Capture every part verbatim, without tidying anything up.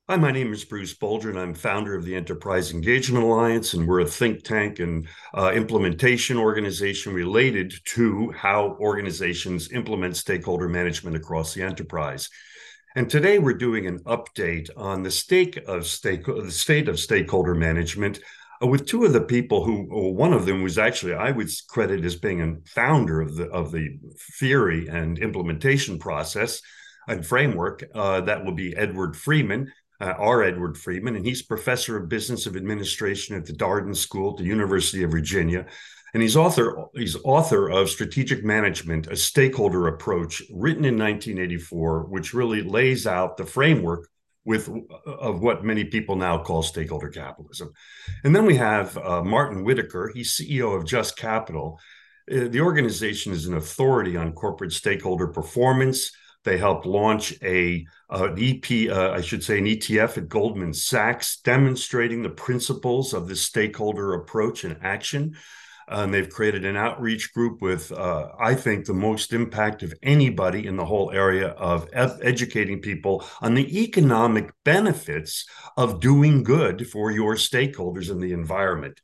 Hi, my name is Bruce Bolger, and I'm founder of the Enterprise Engagement Alliance, and we're a think tank and uh, implementation organization related to how organizations implement stakeholder management across the enterprise. And today we're doing an update on the state of stake, the state of stakeholder management uh, with two of the people who, well, one of them was actually I would credit as being a founder of the of the theory and implementation process and framework. Uh, that will be Edward Freeman, uh, our Edward Freeman, and he's professor of business of administration at the Darden School at the University of Virginia. And he's author he's author of Strategic Management, a Stakeholder Approach, written in nineteen eighty-four, which really lays out the framework with of what many people now call stakeholder capitalism. And then we have uh, Martin Whitaker. He's C E O of Just Capital. Uh, the organization is an authority on corporate stakeholder performance. They helped launch a uh, an E P, uh, I should say, an E T F at Goldman Sachs, demonstrating the principles of the stakeholder approach in action. Uh, and they've created an outreach group with, uh, I think, the most impact of anybody in the whole area of ed- educating people on the economic benefits of doing good for your stakeholders in the environment.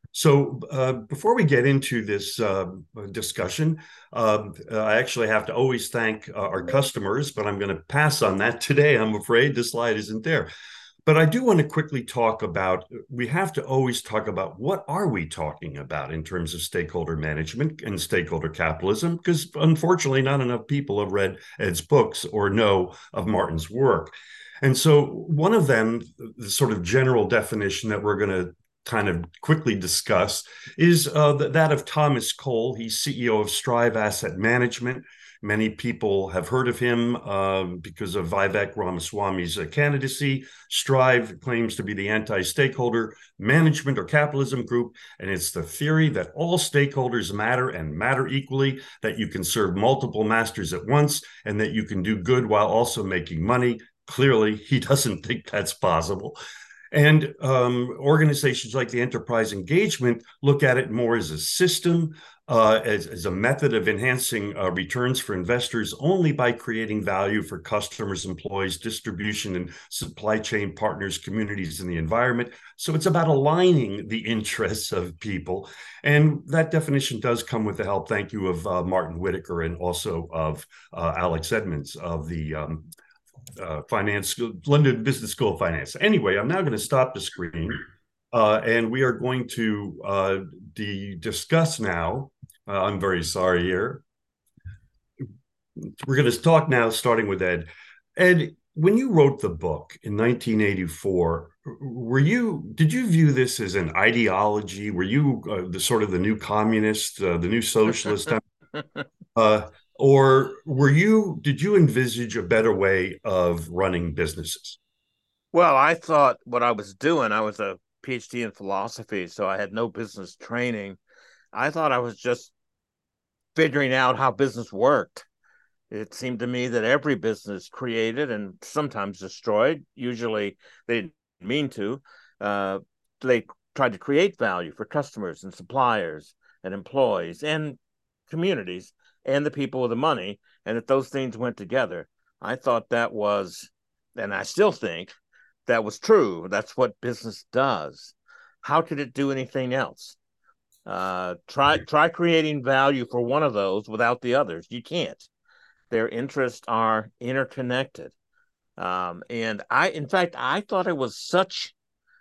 So uh, before we get into this uh, discussion, uh, I actually have to always thank uh, our customers, but I'm going to pass on that today. I'm afraid the slide isn't there. But I do want to quickly talk about, we have to always talk about what are we talking about in terms of stakeholder management and stakeholder capitalism, because unfortunately not enough people have read Ed's books or know of Martin's work. And so one of them, the sort of general definition that we're going to kind of quickly discuss is uh, that of Thomas Cole. He's C E O of Strive Asset Management. Many people have heard of him uh, because of Vivek Ramaswamy's uh, candidacy. Strive claims to be the anti-stakeholder management or capitalism group, and it's the theory that all stakeholders matter and matter equally, that you can serve multiple masters at once, and that you can do good while also making money. Clearly, he doesn't think that's possible. And um, organizations like the Enterprise Engagement look at it more as a system, uh, as, as a method of enhancing uh, returns for investors only by creating value for customers, employees, distribution and supply chain partners, communities, and the environment. So it's about aligning the interests of people. And that definition does come with the help, thank you, of uh, Martin Whitaker and also of uh, Alex Edmans of the um, uh, finance, London Business School of Finance. Anyway, I'm now going to stop the screen, uh, and we are going to uh, de- discuss now. Uh, I'm very sorry here. We're going to talk now, starting with Ed. Ed, when you wrote the book in nineteen eighty-four, were you did you view this as an ideology? Were you uh, the sort of the new communist, uh, the new socialist? Uh, or were you, did you envisage a better way of running businesses? Well, I thought what I was doing, I was a PhD in philosophy, so I had no business training. I thought I was just figuring out how business worked. It seemed to me that every business created and sometimes destroyed, usually they didn't mean to, uh, they tried to create value for customers and suppliers and employees and communities and the people with the money, and that those things went together. I thought that was, and I still think that was true. That's what business does. How could it do anything else? Uh, try try creating value for one of those without the others. You can't. Their interests are interconnected. Um, and I, in fact, I thought it was such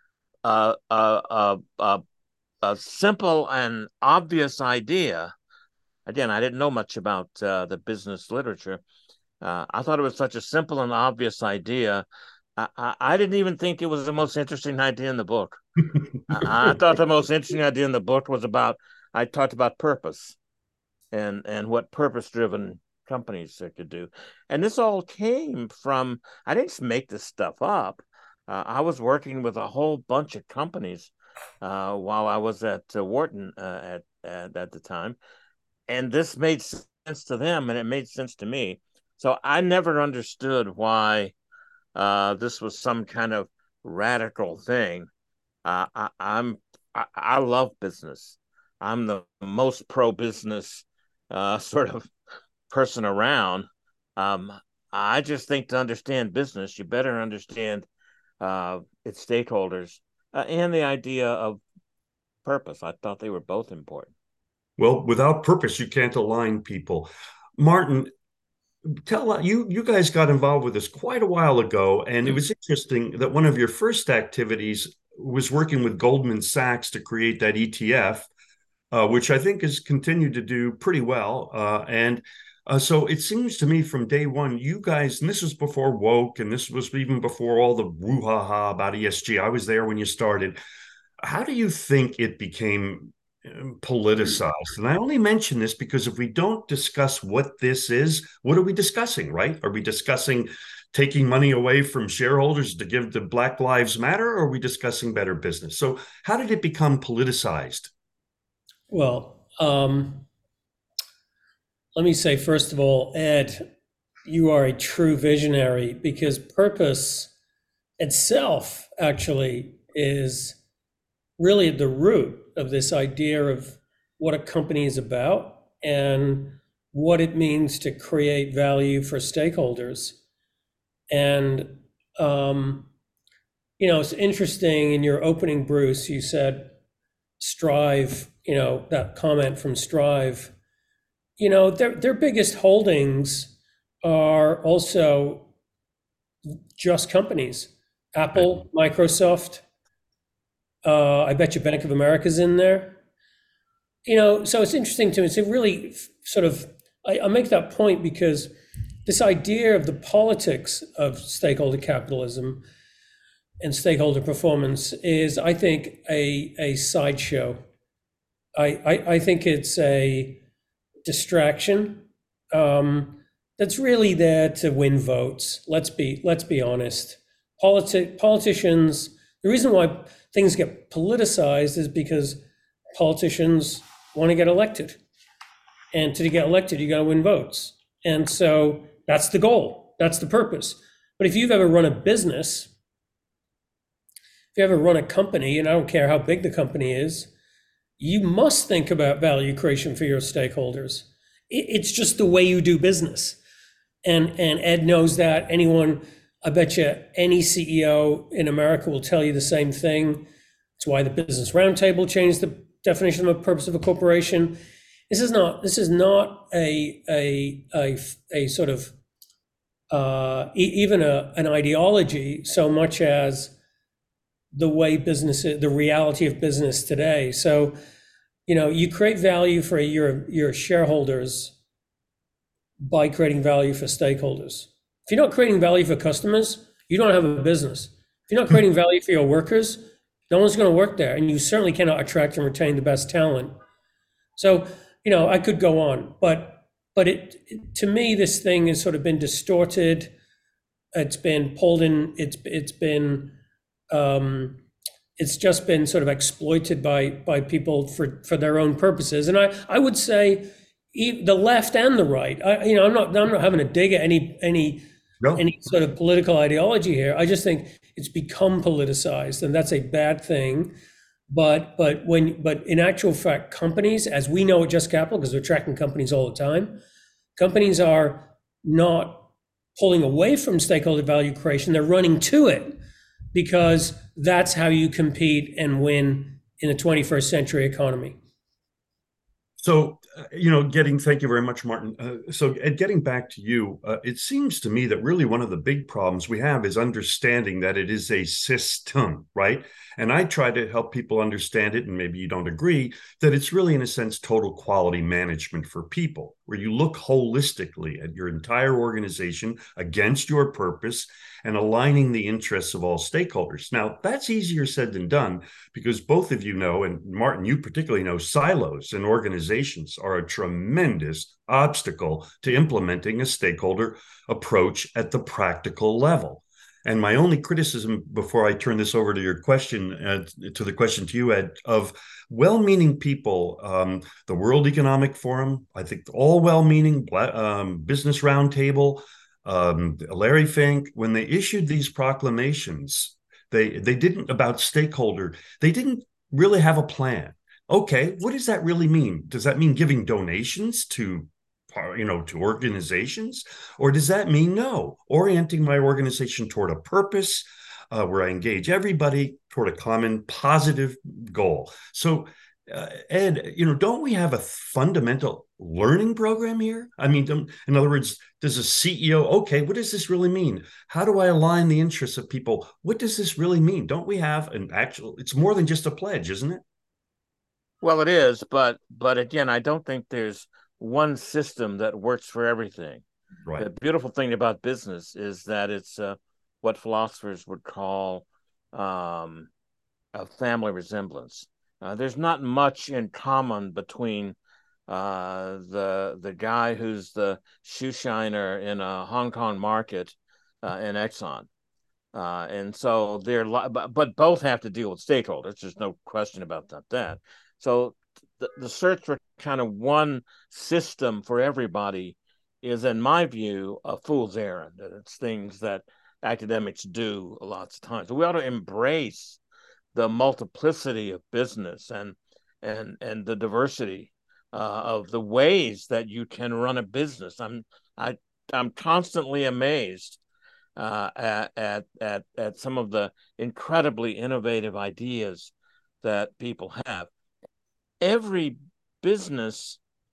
a a, a, a, a simple and obvious idea. Again, I didn't know much about uh, the business literature. Uh, I thought it was such a simple and obvious idea. I, I, I didn't even think it was the most interesting idea in the book. I, I thought the most interesting idea in the book was about, I talked about purpose and and what purpose driven companies could do. And this all came from, I didn't just make this stuff up. Uh, I was working with a whole bunch of companies uh, while I was at uh, Wharton uh, at, at at the time, and this made sense to them, and it made sense to me. So I never understood why uh, this was some kind of radical thing. Uh, I, I'm I, I love business. I'm the most pro business uh, sort of person around. Um, I just think to understand business, you better understand uh, its stakeholders, uh, and the idea of purpose. I thought they were both important. Well, without purpose, you can't align people. Martin, tell you you guys got involved with this quite a while ago, and it was interesting that one of your first activities was working with Goldman Sachs to create that E T F, uh, which I think has continued to do pretty well. Uh, and uh, so it seems to me from day one, you guys, and this was before woke, and this was even before all the woo-ha-ha about E S G. I was there when you started. How do you think it became um, politicized? And I only mention this because if we don't discuss what this is, what are we discussing, right? Are we discussing taking money away from shareholders to give to Black Lives Matter, or are we discussing better business? So how did it become politicized? Well, um, let me say, first of all, Ed, you are a true visionary because purpose itself actually is really at the root of this idea of what a company is about and what it means to create value for stakeholders. And, um, you know, it's interesting in your opening, Bruce, you said Strive, you know, that comment from Strive, you know, their, their biggest holdings are also just companies, Apple, Microsoft, Uh, I bet you Bank of America's in there. You know, so it's interesting to me. It's a really sort of, I, I make that point because this idea of the politics of stakeholder capitalism and stakeholder performance is, I think, a, a sideshow. I, I, I think it's a distraction um, that's really there to win votes. Let's be, let's be honest. Politi- politicians, the reason why things get politicized is because politicians want to get elected. And to get elected, you got to win votes. And so that's the goal. That's the purpose. But if you've ever run a business, if you ever run a company, and I don't care how big the company is, you must think about value creation for your stakeholders. It's just the way you do business. And, and Ed knows that. Anyone, I bet you any C E O in America will tell you the same thing. It's why the Business Roundtable changed the definition of a purpose of a corporation. This is not, this is not a, a, a, a sort of, uh, e- even a, an ideology so much as the way business, the reality of business today. So, you know, you create value for your, your shareholders by creating value for stakeholders. If you're not creating value for customers, you don't have a business. If you're not creating value for your workers, no one's going to work there. And you certainly cannot attract and retain the best talent. So, you know, I could go on, but, but it, it to me, this thing has sort of been distorted. It's been pulled in, it's, it's been, um, it's just been sort of exploited by, by people for, for their own purposes. And I, I would say the left and the right, I, you know, I'm not, I'm not having a dig at any, any, No. any sort of political ideology here. I just think it's become politicized, and that's a bad thing. But but when but in actual fact, companies, as we know at Just Capital, because we're tracking companies all the time, companies are not pulling away from stakeholder value creation. They're running to it because that's how you compete and win in the twenty-first century economy. So, uh, you know, getting, thank you very much, Martin. Uh, so, Ed, getting back to you, uh, it seems to me that really one of the big problems we have is understanding that it is a system, right? And I try to help people understand it, and maybe you don't agree, that it's really, in a sense, total quality management for people, where you look holistically at your entire organization against your purpose and aligning the interests of all stakeholders. Now, that's easier said than done because both of you know, and Martin, you particularly know, silos in organizations are a tremendous obstacle to implementing a stakeholder approach at the practical level. And my only criticism before I turn this over to your question, uh, to the question to you, Ed, of well-meaning people, um, the World Economic Forum, I think all well-meaning, um, Business Roundtable, um, Larry Fink, when they issued these proclamations, they they didn't about stakeholder, they didn't really have a plan. Okay, what does that really mean? Does that mean giving donations to you know, to organizations? Or does that mean no, orienting my organization toward a purpose, uh, where I engage everybody toward a common positive goal. So, uh, Ed, you know, don't we have a fundamental learning program here? I mean, in other words, does a C E O, okay, what does this really mean? How do I align the interests of people? What does this really mean? Don't we have an actual, it's more than just a pledge, isn't it? Well, it is, but but again, I don't think there's one system that works for everything. Right. The beautiful thing about business is that it's uh, what philosophers would call um, a family resemblance. Uh, there's not much in common between uh, the the guy who's the shoe shiner in a Hong Kong market uh, and Exxon. Uh, and so they're, but, but both have to deal with stakeholders. There's no question about that. that. So the, the search for kind of one system for everybody is, in my view, a fool's errand. It's things that academics do lots of times. So we ought to embrace the multiplicity of business and and and the diversity uh, of the ways that you can run a business. I'm I I'm constantly amazed uh, at at at at some of the incredibly innovative ideas that people have. Every business,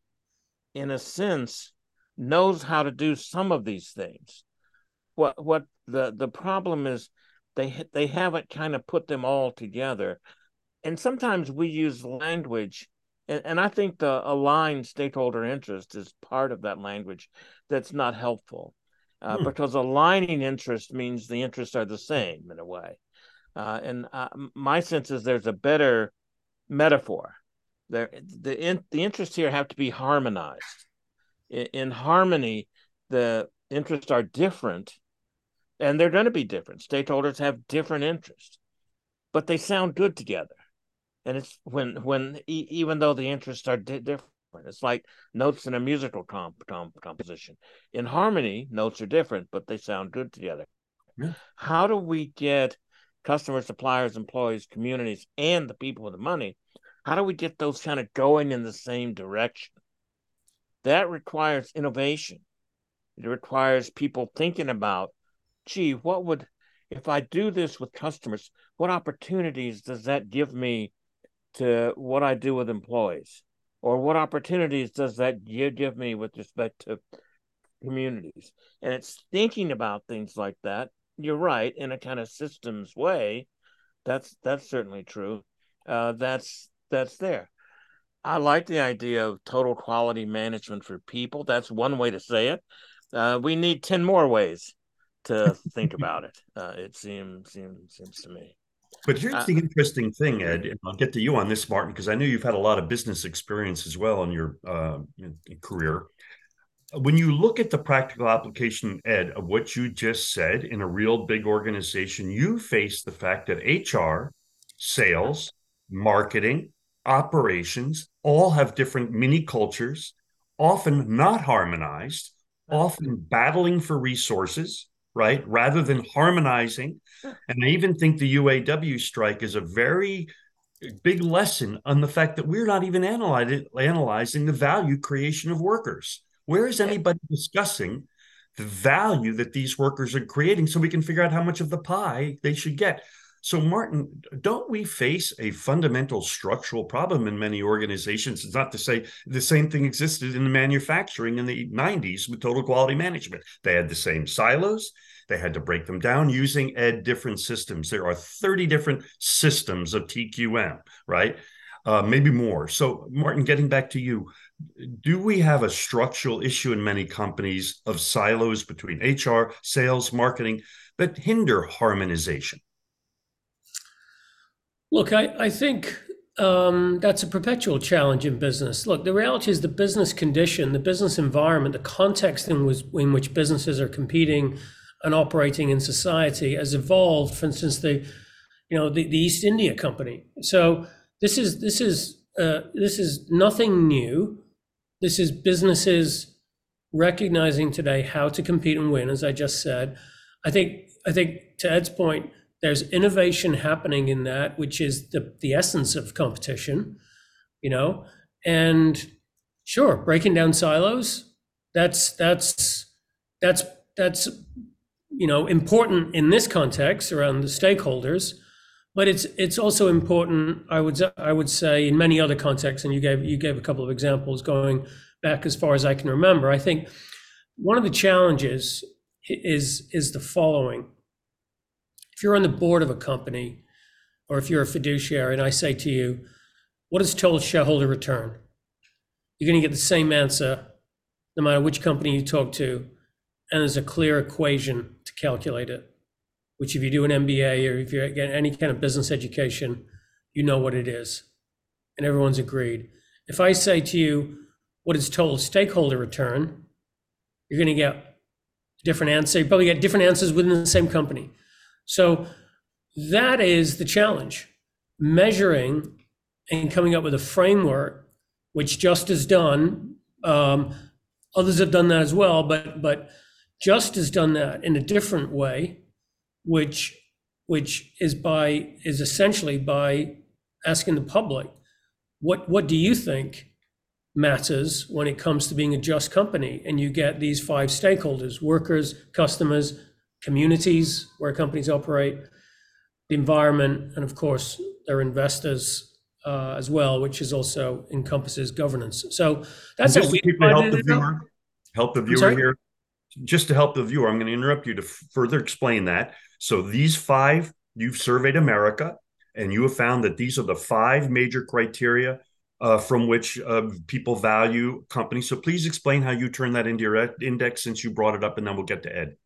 in a sense, knows how to do some of these things. What what the the problem is, they they haven't kind of put them all together, and sometimes we use language, and, and I think the aligned stakeholder interest is part of that language that's not helpful, uh, hmm. because aligning interest means the interests are the same in a way, uh, and uh, my sense is there's a better metaphor. There, the in, the interests here have to be harmonized. In, in harmony, the interests are different, and they're going to be different. Stakeholders have different interests, but they sound good together. And it's when when e- even though the interests are di- different, it's like notes in a musical comp- comp- composition. In harmony, notes are different, but they sound good together. Yeah. How do we get customers, suppliers, employees, communities, and the people with the money? How do we get those kind of going in the same direction? That requires innovation. It requires people thinking about, gee, what would, if I do this with customers, what opportunities does that give me to what I do with employees? Or what opportunities does that give me with respect to communities? And it's thinking about things like that. You're right, in a kind of systems way. That's that's certainly true. Uh, that's that's there. I like the idea of total quality management for people. That's one way to say it. Uh, we need ten more ways to think about it. Uh, it seems seems seems to me. But here's uh, the interesting thing, Ed, and I'll get to you on this, Martin, because I know you've had a lot of business experience as well in your uh, career. When you look at the practical application, Ed, of what you just said in a real big organization, you face the fact that H R, sales, marketing, operations all have different mini cultures, often not harmonized, often battling for resources, right? Rather than harmonizing. And I even think the U A W strike is a very big lesson on the fact that we're not even analyzing, analyzing the value creation of workers. Where is anybody discussing the value that these workers are creating so we can figure out how much of the pie they should get? So, Martin, don't we face a fundamental structural problem in many organizations? It's not to say the same thing existed in the manufacturing in the nineties with total quality management. They had the same silos. They had to break them down using Ed different systems. There are thirty different systems of T Q M, right? Uh, maybe more. So, Martin, getting back to you, do we have a structural issue in many companies of silos between H R, sales, marketing that hinder harmonization? Look, I, I think um, that's a perpetual challenge in business. Look, the reality is the business condition, the business environment, the context in which, in which businesses are competing and operating in society has evolved. For instance, the you know the, the East India Company. So this is this is uh, this is nothing new. This is businesses recognizing today how to compete and win, as I just said. I think I think to Ed's point, there's innovation happening in that, which is the, the essence of competition, you know, and sure, breaking down silos, that's, that's, that's, that's you know, important in this context around the stakeholders, but it's it's also important, I would I would say, in many other contexts. And you gave you gave a couple of examples going back as far as I can remember. I think one of the challenges is is the following: if you're on the board of a company, or if you're a fiduciary, and I say to you, what is total shareholder return? You're going to get the same answer no matter which company you talk to, and there's a clear equation to calculate it, which if you do an M B A or if you get any kind of business education, you know what it is, and everyone's agreed. If I say to you, what is total stakeholder return, you're going to get a different answer. You probably get different answers within the same company. So that is the challenge, measuring and coming up with a framework, which Just has done. Um, others have done that as well, but but Just has done that in a different way, which which is by is essentially by asking the public, what what do you think matters when it comes to being a just company? And you get these five stakeholders: workers, customers, communities where companies operate, the environment, and of course their investors uh, as well, which is also encompasses governance. So that's just how we to help the viewer. Help the viewer here. Just to help the viewer, I'm going to interrupt you to further explain that. So these five, you've surveyed America, and you have found that these are the five major criteria uh, from which uh, people value companies. So please explain how you turn that into your index, since you brought it up, and then we'll get to Ed.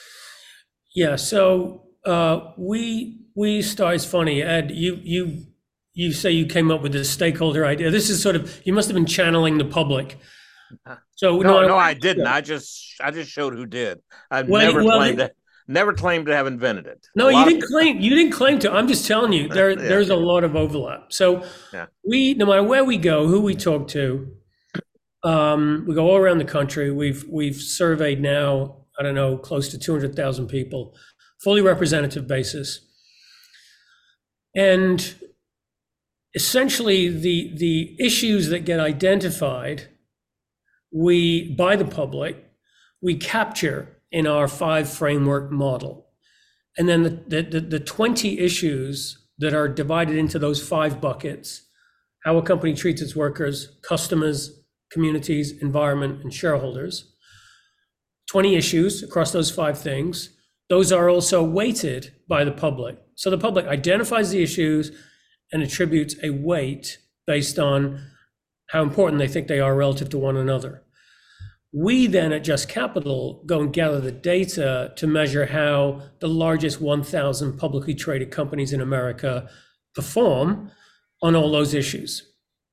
Yeah. So uh, we we start. It's funny, Ed. You you you say you came up with this stakeholder idea. This is sort of, you must have been channeling the public. So no, no, no I didn't. I just I just showed who did. I've well, never well, claimed to, never claimed to have invented it. No, you didn't of, claim. You didn't claim to. I'm just telling you, there yeah, there's yeah. a lot of overlap. So yeah. we, no matter where we go, who we talk to, um, we go all around the country. We've we've surveyed now, I don't know, close to two hundred thousand people, fully representative basis, and essentially the the issues that get identified, we, by the public, we capture in our five framework model. And then the, the, the twenty issues that are divided into those five buckets: how a company treats its workers, customers, communities, environment, and shareholders. twenty issues across those five things. Those are also weighted by the public. So the public identifies the issues and attributes a weight based on how important they think they are relative to one another. We then at Just Capital go and gather the data to measure how the largest one thousand publicly traded companies in America perform on all those issues.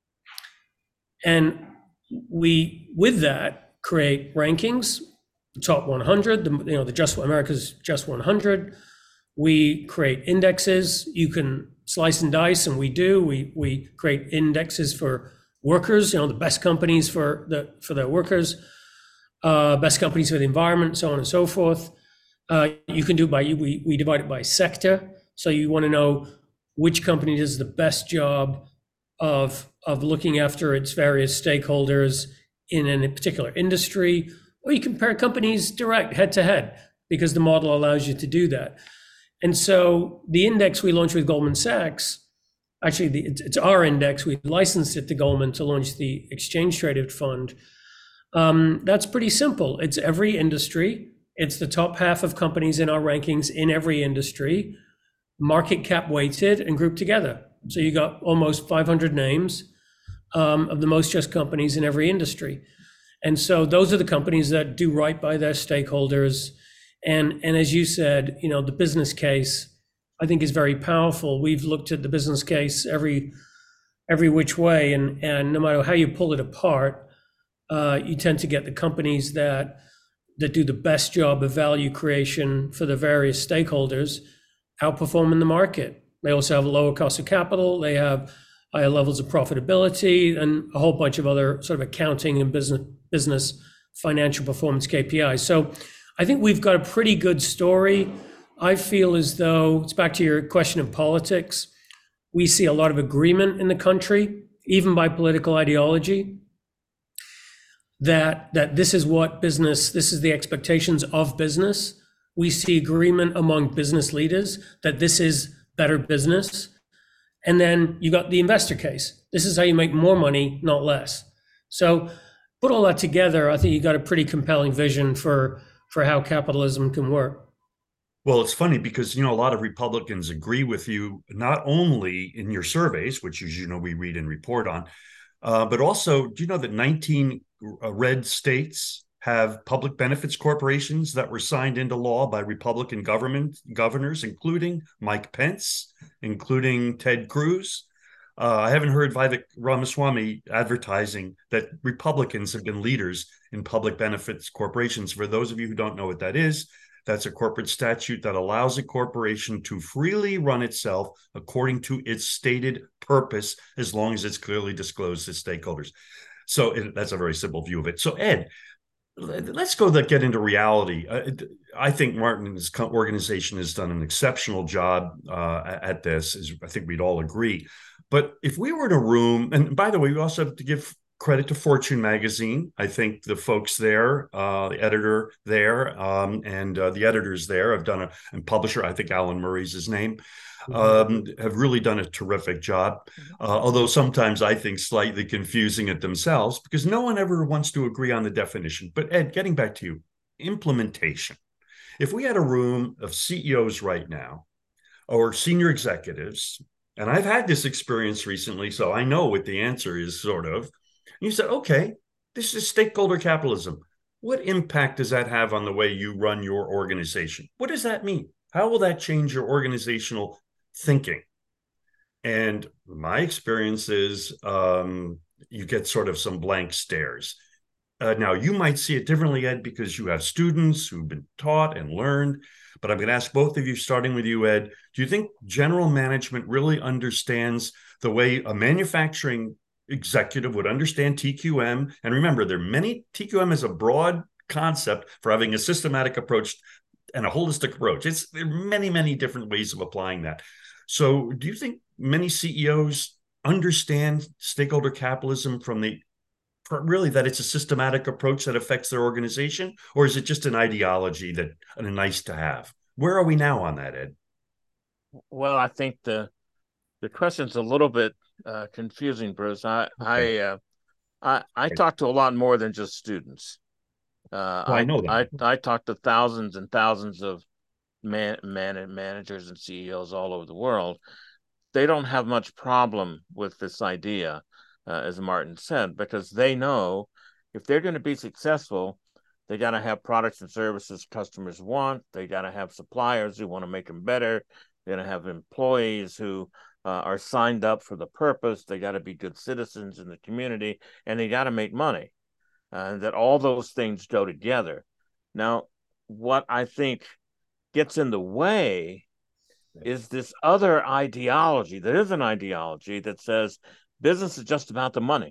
And we, with that, create rankings, the top one hundred, the, you know, the Just America's Just one hundred. We create indexes. You can slice and dice, and we do. We we create indexes for workers, you know, the best companies for the for their workers, uh, best companies for the environment, so on and so forth. Uh, you can do by we we divide it by sector. So you want to know which company does the best job of of looking after its various stakeholders in a particular industry, or you compare companies direct head to head, because the model allows you to do that. And so the index we launched with Goldman Sachs, actually the, it's, it's our index, we licensed it to Goldman to launch the exchange traded fund. Um, that's pretty simple. It's every industry. It's the top half of companies in our rankings in every industry, market cap weighted and grouped together. So you got almost five hundred names um, of the most just companies in every industry. And so those are the companies that do right by their stakeholders. And, and as you said, you know, the business case, I think, is very powerful. We've looked at the business case every every which way, and, and no matter how you pull it apart, uh, you tend to get the companies that that do the best job of value creation for the various stakeholders outperform in the market. They also have a lower cost of capital. They have higher levels of profitability and a whole bunch of other sort of accounting and business business financial performance K P Is. So I think we've got a pretty good story. I feel as though, it's back to your question of politics, we see a lot of agreement in the country, even by political ideology, that that this is what business, this is the expectations of business. we see agreement among business leaders that this is better business. And then you got the investor case. This is how you make more money, not less. So put all that together, I think you got a pretty compelling vision for, for how capitalism can work. Well, it's funny because, you know, a lot of Republicans agree with you, not only in your surveys, which, as you know, we read and report on, uh, but also, do you know that nineteen uh, red states have public benefits corporations that were signed into law by Republican government governors, including Mike Pence, including Ted Cruz? Uh, I haven't heard Vivek Ramaswamy advertising that Republicans have been leaders in public benefits corporations. For those of you who don't know what that is, that's a corporate statute that allows a corporation to freely run itself according to its stated purpose, as long as it's clearly disclosed to stakeholders. So it, that's a very simple view of it. So Ed, let's go that get into reality. Uh, I think Martin's organization has done an exceptional job uh, at this, as I think we'd all agree. But if we were in a room, and by the way, we also have to give credit to Fortune magazine. I think the folks there, uh, the editor there, um, and uh, the editors there have done a, and publisher, I think Alan Murray's his name, um, have really done a terrific job. Uh, although sometimes I think slightly confusing it themselves, because no one ever wants to agree on the definition. But Ed, getting back to you, implementation. If we had a room of C E Os right now, or senior executives, and I've had this experience recently, so I know what the answer is, sort of. You said, okay, this is stakeholder capitalism. What impact does that have on the way you run your organization? What does that mean? How will that change your organizational thinking? And my experience is um, you get sort of some blank stares. Uh, now, you might see it differently, Ed, because you have students who've been taught and learned. But I'm going to ask both of you, starting with you, Ed, do you think general management really understands the way a manufacturing executive would understand T Q M? And remember, there are many, T Q M is a broad concept for having a systematic approach and a holistic approach. It's there are many, many different ways of applying that. So do you think many C E Os understand stakeholder capitalism from the really that it's a systematic approach that affects their organization, or is it just an ideology that and a nice to have? Where are we now on that, Ed? Well, I think the the question's a little bit uh, confusing, Bruce. I okay. I, uh, I I talk to a lot more than just students. Uh, well, I, I know that. I I talk to thousands and thousands of man, man managers and C E Os all over the world. They don't have much problem with this idea. Uh, as Martin said, because they know if they're going to be successful, they got to have products and services customers want. They got to have suppliers who want to make them better. They're going to have employees who uh, are signed up for the purpose. They got to be good citizens in the community, and they got to make money. Uh, that all those things go together. Now, what I think gets in the way is this other ideology. There is an ideology that says business is just about the money.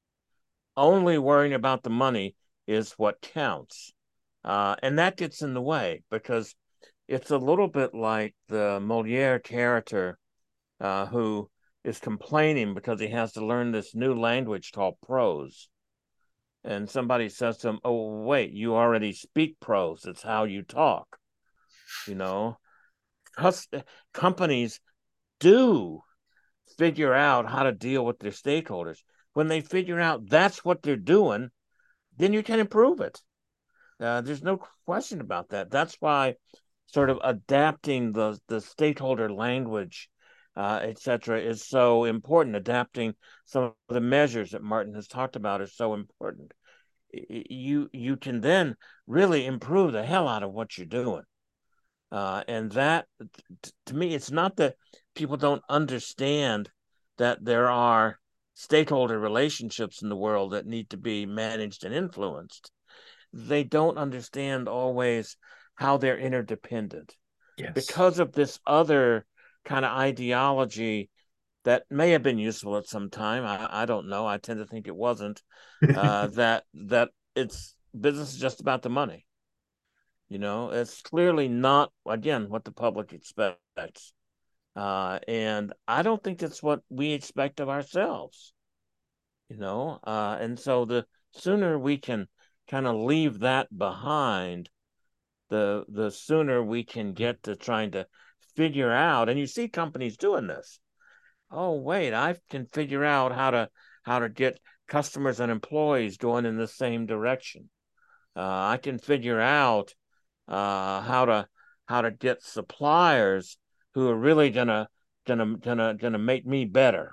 Only worrying about the money is what counts. Uh, and that gets in the way because it's a little bit like the Molière character uh, who is complaining because he has to learn this new language called prose. And somebody says to him, oh, wait, you already speak prose. It's how you talk. You know, companies do figure out how to deal with their stakeholders. When they figure out that's what they're doing, then you can improve it. Uh, there's no question about that. That's why sort of adapting the, the stakeholder language, uh, et cetera, is so important. Adapting some of the measures that Martin has talked about is so important. You, you can then really improve the hell out of what you're doing. Uh, and that, t- to me, it's not that people don't understand that there are stakeholder relationships in the world that need to be managed and influenced. They don't understand always how they're interdependent. Yes. Because of this other kind of ideology that may have been useful at some time. I, I don't know. I tend to think it wasn't. Uh, that that it's business is just about the money. You know, it's clearly not, again, what the public expects. Uh, and I don't think that's what we expect of ourselves, you know. Uh, and so the sooner we can kind of leave that behind, the the sooner we can get to trying to figure out, and you see companies doing this. Oh, wait, I can figure out how to how to get customers and employees going in the same direction. Uh, I can figure out uh, how to how to get suppliers who are really gonna gonna gonna gonna make me better.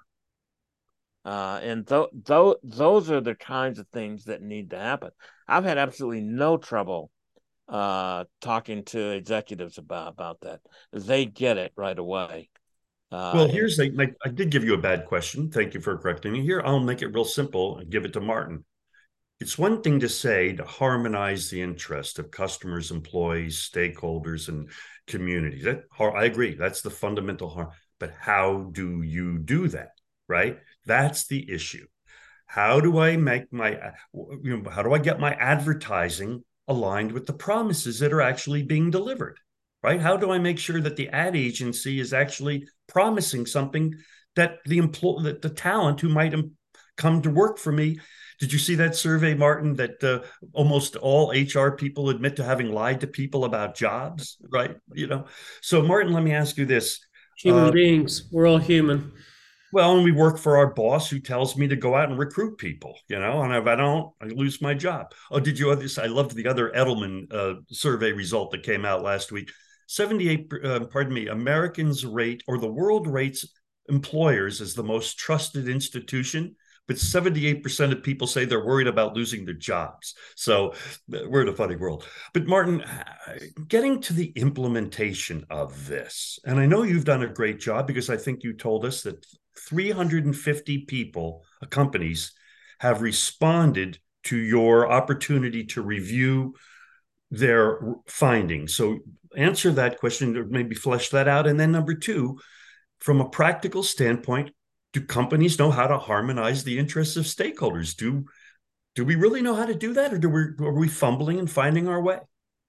Uh, and th- th- those are the kinds of things that need to happen. I've had absolutely no trouble uh, talking to executives about about that. They get it right away. Uh, Well, and here's the, like, I did give you a bad question. Thank you for correcting me. Here, I'll make it real simple and give it to Martin. It's one thing to say to harmonize the interest of customers, employees, stakeholders, and communities. That, I agree. That's the fundamental harm. But how do you do that, right? That's the issue. How do I make my, you know, how do I get my advertising aligned with the promises that are actually being delivered, right? How do I make sure that the ad agency is actually promising something that the employ that the talent who might come to work for me. Did you see that survey, Martin, that uh, almost all H R people admit to having lied to people about jobs, right? You know, so Martin, let me ask you this. Human uh, beings, we're all human. Well, and we work for our boss who tells me to go out and recruit people, you know, and if I don't, I lose my job. Oh, did you this? I loved the other Edelman uh, survey result that came out last week. seventy-eight, uh, pardon me, Americans rate, or the world rates employers as the most trusted institution, but seventy-eight percent of people say they're worried about losing their jobs. So we're in a funny world. But Martin, getting to the implementation of this, and I know you've done a great job because I think you told us that three hundred fifty people, uh, companies, have responded to your opportunity to review their findings. So answer that question, or maybe flesh that out. And then number two, from a practical standpoint, do companies know how to harmonize the interests of stakeholders? Do do we really know how to do that, or do we, are we fumbling and finding our way?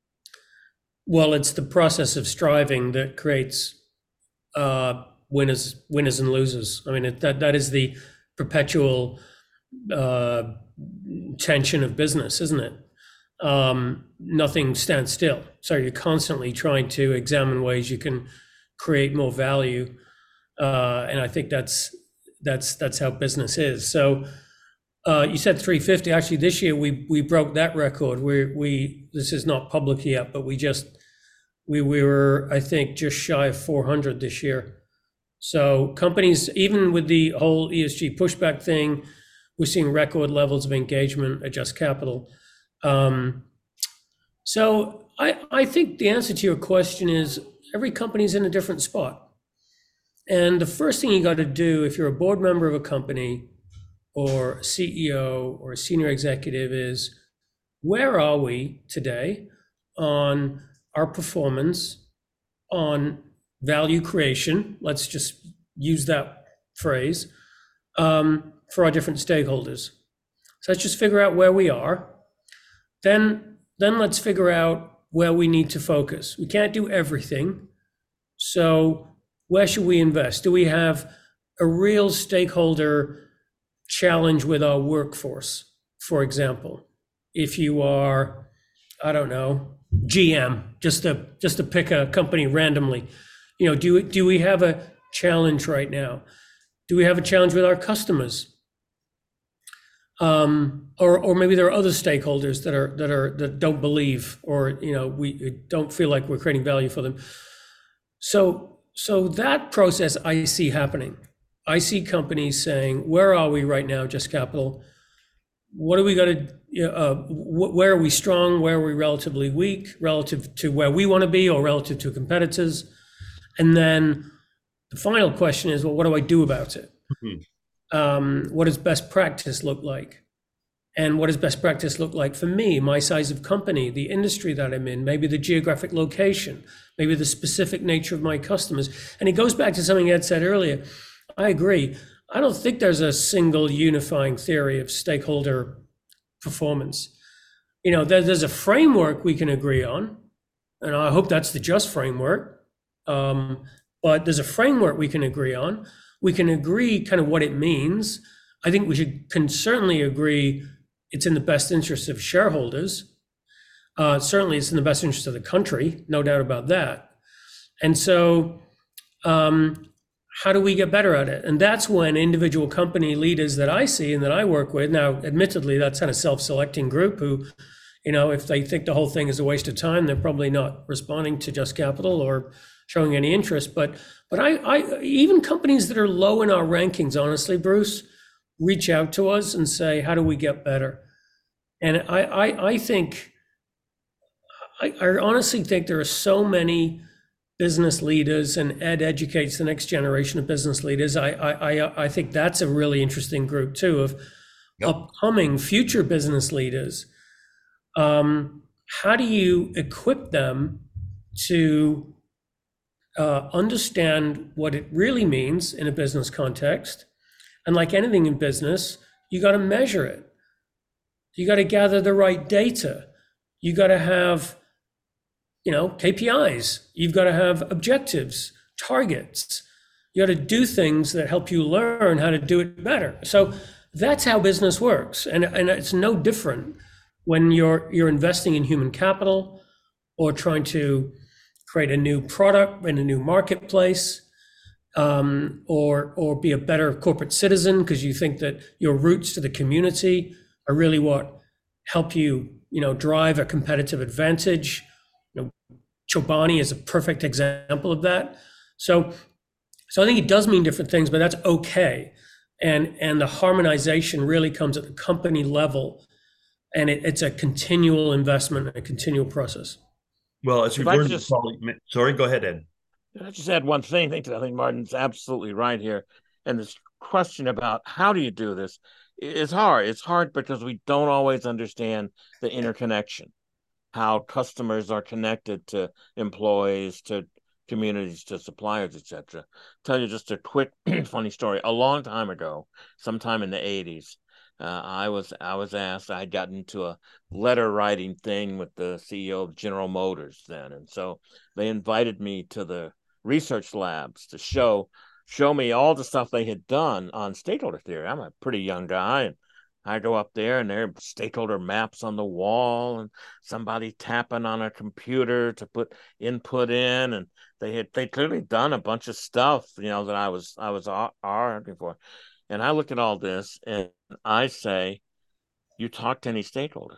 Well, it's the process of striving that creates uh, winners, winners and losers. I mean, it, that that is the perpetual uh, tension of business, isn't it? Um, nothing stands still. So you're constantly trying to examine ways you can create more value, uh, and I think that's that's that's how business is. So uh, you said three fifty. Actually, this year we we broke that record. We we this is not public yet, but we just we we were, I think, just shy of four hundred this year. So companies, even with the whole E S G pushback thing, we're seeing record levels of engagement at Just Capital. Um, so I I think the answer to your question is every company's in a different spot. And the first thing you got to do if you're a board member of a company or a C E O or a senior executive is, where are we today on our performance, on value creation, let's just use that phrase, um, for our different stakeholders. So let's just figure out where we are. Then, then let's figure out where we need to focus. We can't do everything. So where should we invest? Do we have a real stakeholder challenge with our workforce? For example, if you are, I don't know, G M, just to just to pick a company randomly, you know, do do we have a challenge right now? Do we have a challenge with our customers? Um, or or maybe there are other stakeholders that are that are that don't believe, or you know, we don't feel like we're creating value for them. So. So that process I see happening. I see companies saying, where are we right now, Just Capital? What do we got to, uh, where are we strong? Where are we relatively weak relative to where we want to be or relative to competitors? And then the final question is, well, what do I do about it? Mm-hmm. Um, what does best practice look like? And what does best practice look like for me, my size of company, the industry that I'm in, maybe the geographic location, maybe the specific nature of my customers? And it goes back to something Ed said earlier. I agree. I don't think there's a single unifying theory of stakeholder performance. You know, there, there's a framework we can agree on, and I hope that's the JUST framework. Um, but there's a framework we can agree on. We can agree kind of what it means. I think we should can certainly agree it's in the best interest of shareholders. Uh, certainly, it's in the best interest of the country, no doubt about that. And so, um, how do we get better at it? And that's when individual company leaders that I see and that I work with, now, admittedly, that's kind of self-selecting group who, you know, if they think the whole thing is a waste of time, they're probably not responding to Just Capital or showing any interest. But but I, I even companies that are low in our rankings, honestly, Bruce, reach out to us and say, how do we get better? And I I, I think, I, I honestly think there are so many business leaders, and Ed educates the next generation of business leaders. I I I think that's a really interesting group too, of yep. upcoming future business leaders. Um, how do you equip them to uh, understand what it really means in a business context? And like anything in business, you got to measure it. You got to gather the right data. You got to have, you know, K P Is. You've got to have objectives, targets. You got to do things that help you learn how to do it better. So that's how business works. And, and it's no different when you're you're investing in human capital or trying to create a new product in a new marketplace, um, or or be a better corporate citizen because you think that your roots to the community are really what help you, you know, drive a competitive advantage. You know, Chobani is a perfect example of that. So, so I think it does mean different things, but that's okay. And and the harmonization really comes at the company level, and it, it's a continual investment and a continual process. Well, as we've learned, just, sorry, go ahead, Ed. I just add one thing. I think Martin's absolutely right here. And this question about how do you do this is hard. It's hard because we don't always understand the interconnection, how customers are connected to employees, to communities, to suppliers, et cetera. Tell you just a quick funny story. A long time ago, sometime in the eighties, uh, I was I was asked. I had gotten into a letter writing thing with the C E O of General Motors then, and so they invited me to the research labs to show show me all the stuff they had done on stakeholder theory. I'm a pretty young guy, and I go up there and there are stakeholder maps on the wall and somebody tapping on a computer to put input in. And they had they clearly done a bunch of stuff, you know, that I was I was arguing for. And I look at all this and I say, you talk to any stakeholders?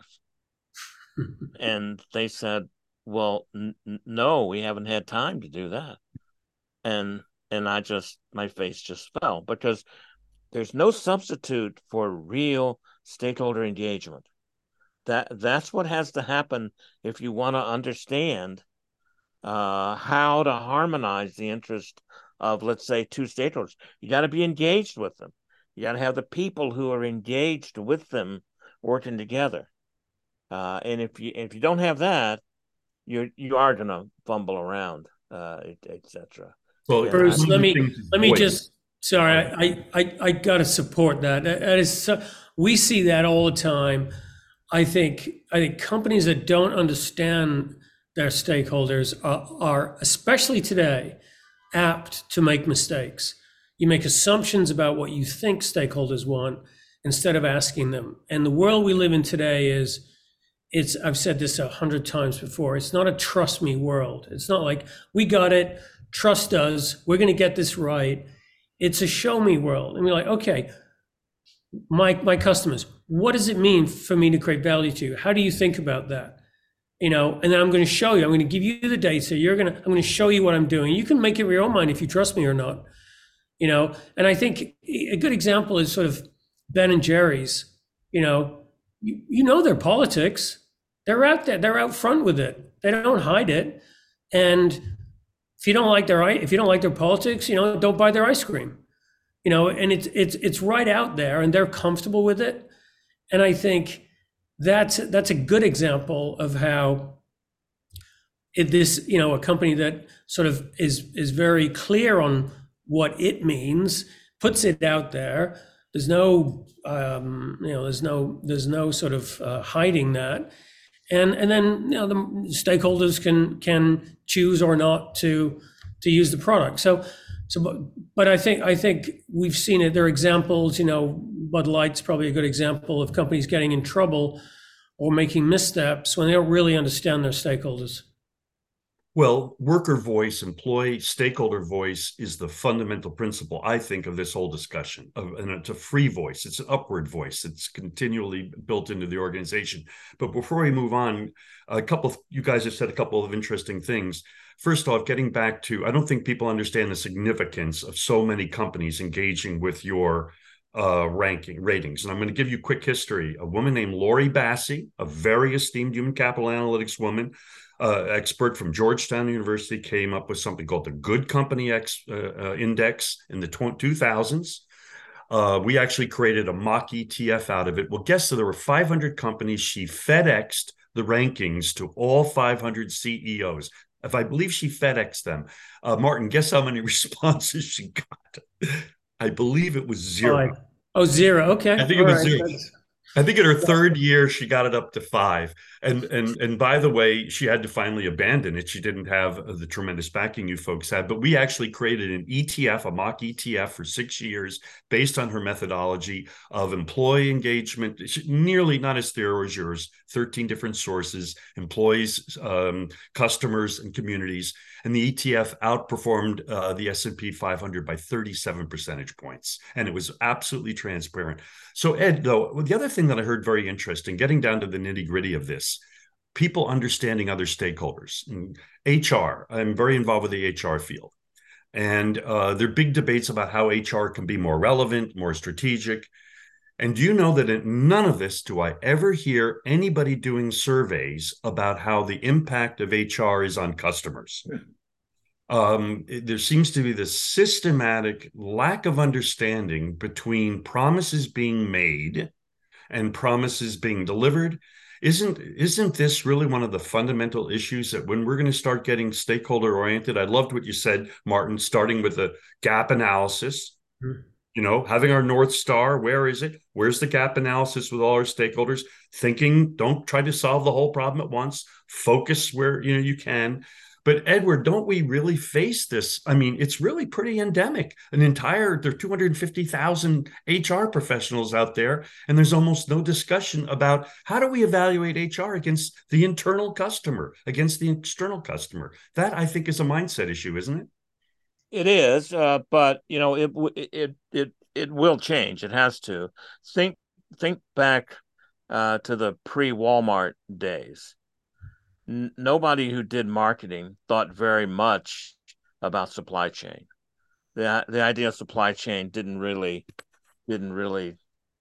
And they said, well, n- no, we haven't had time to do that. And and I just, my face just fell, because there's no substitute for real stakeholder engagement. That that's what has to happen if you want to understand uh, how to harmonize the interest of, let's say, two stakeholders. You got to be engaged with them. You got to have the people who are engaged with them working together. Uh, and if you if you don't have that, you you are going to fumble around, uh, et cetera. Well, Bruce, let me let me just. Sorry, I, I, I got to support that. That, that is so, we see that all the time. I think I think companies that don't understand their stakeholders are, are, especially today, apt to make mistakes. You make assumptions about what you think stakeholders want instead of asking them. And the world we live in today is, it's, I've said this a hundred times before, it's not a trust me world. It's not like, we got it, trust us, we're going to get this right. It's a show me world. And we're like, okay, my my customers, what does it mean for me to create value to you? How do you think about that? You know, and then I'm going to show you, I'm going to give you the data. You're going to, I'm going to show you what I'm doing. You can make it your own mind if you trust me or not. You know, and I think a good example is sort of Ben and Jerry's. You know, you, you know their politics. They're out there. They're out front with it. They don't hide it. And if you don't like their if you don't like their politics, you know, don't buy their ice cream. You know, and it's it's it's right out there, and they're comfortable with it. And I think that's that's a good example of how it, this, you know, a company that sort of is is very clear on what it means, puts it out there. There's no um, you know, there's no there's no sort of uh, hiding that. And and then, you know, the stakeholders can can choose or not to to use the product. So so but, but I think I think we've seen it. There are examples, you know, Bud Light's probably a good example of companies getting in trouble or making missteps when they don't really understand their stakeholders? Well, worker voice, employee stakeholder voice is the fundamental principle, I think, of this whole discussion. And it's a free voice. It's an upward voice. It's continually built into the organization. But before we move on, a couple of, you guys have said a couple of interesting things. First off, getting back to, I don't think people understand the significance of so many companies engaging with your uh, ranking ratings. And I'm going to give you quick history. A woman named Lori Bassi, a very esteemed human capital analytics woman, uh, expert from Georgetown University, came up with something called the Good Company X, uh, uh, Index in the two thousands. Uh, we actually created a mock E T F out of it. Well, guess so there were five hundred companies. She FedExed the rankings to all five hundred C E Os. If I believe she FedExed them. Uh, Martin, guess how many responses she got? I believe it was zero. Five. Oh, zero. Okay. I think All it was right. zero. That's- I think in her third year, she got it up to five. And and and by the way, she had to finally abandon it. She didn't have the tremendous backing you folks had. But we actually created an E T F, a mock E T F for six years based on her methodology of employee engagement, nearly not as thorough as yours, thirteen different sources, employees, um, customers, and communities. And the E T F outperformed uh, the S and P five hundred by thirty-seven percentage points. And it was absolutely transparent. So Ed, though, the other thing that I heard very interesting, getting down to the nitty gritty of this, people understanding other stakeholders. And H R, I'm very involved with the H R field. And uh, there are big debates about how H R can be more relevant, more strategic. And do you know that in none of this do I ever hear anybody doing surveys about how the impact of H R is on customers? Um, there seems to be this systematic lack of understanding between promises being made and promises being delivered. Isn't isn't this really one of the fundamental issues that when we're going to start getting stakeholder oriented? I loved what you said, Martin, starting with the gap analysis. Mm-hmm. You know, having our North Star, where is it? Where's the gap analysis with all our stakeholders? Thinking, don't try to solve the whole problem at once. Focus where you know you can. But Edward, don't we really face this? I mean, it's really pretty endemic. An entire, there are two hundred fifty thousand H R professionals out there, and there's almost no discussion about how do we evaluate H R against the internal customer, against the external customer. That, I think, is a mindset issue, isn't it? It is, uh, but you know, it it it it will change. It has to. Think think back uh, to the pre-Walmart days. N- nobody who did marketing thought very much about supply chain. The the idea of supply chain didn't really didn't really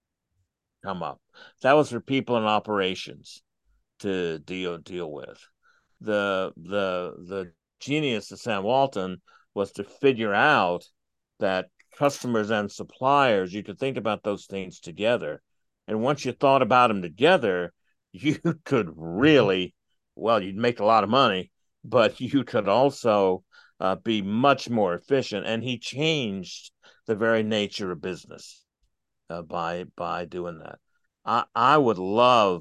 come up. That was for people in operations to deal deal with. The the the genius of Sam Walton was to figure out that customers and suppliers, you could think about those things together. And once you thought about them together, you could really, well, you'd make a lot of money, but you could also uh, be much more efficient. And he changed the very nature of business uh, by by doing that. I, I would love